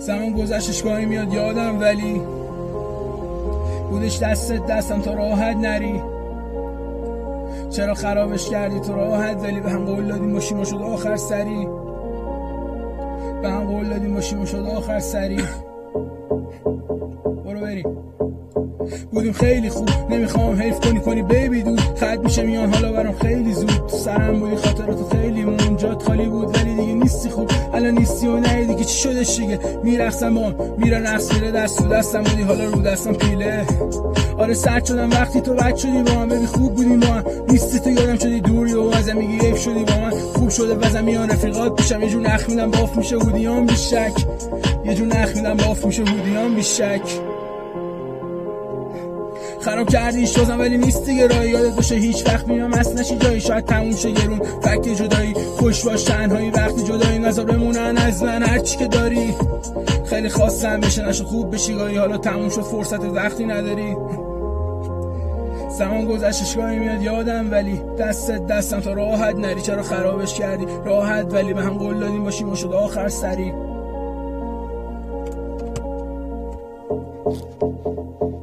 زمان گذشتش گاهی میاد یادم، ولی بودش دستم تا راحت نری. چرا خرابش کردی تو راحت، ولی به هم قول دادیم باشیم و شد آخر سری. به هم قول دادیم باشیم و شد آخر سری. برو بریم. بودیم خیلی خوب، نمیخوام حیف کنی بیبی دود. خط میشه میان حالا برام خیلی زود. تو سرم بودی خاطراتو خیلی مون، جات خالی بود ولی دیگه نیستی خوب. الان نیستی و نه دیگه چی شدش دیگه. میرقصم با میرن رقص میره دست تو دستم بودی حالا رو دستم پیله. آره سرد شدم وقتی تو بد شدی با من، ببین خوب بودیم با من. نیستی تو یادم شدی دوری و ازم میگی حیف شدی با من. خوب شده وزم میان رفیقات پیشم، یه جور نخ میدم باف میشه هودیام بیشک. یه جور نخ میدم باف میشه هودیام بیشک. خراب کردی شوزم ولی نیست دیگه راهی. یادت باشه هیچ وقت میام اصل نشی جایی. شاید تموم شه گرون فکر جدایی. خوش باش تنهایی وقتی جدایی. نظر بمونن از من هرچی که داری. خیلی خواستم بشه نشد خوب بشی گاهی. حالا تموم شد فرصت وقتی نداری. زمان گذشتش گاهی میاد یادم، ولی دستم تا راحت نری. چرا خرابش کردی راحت، ولی به هم قول دادیم باشیم و شد آخر سری.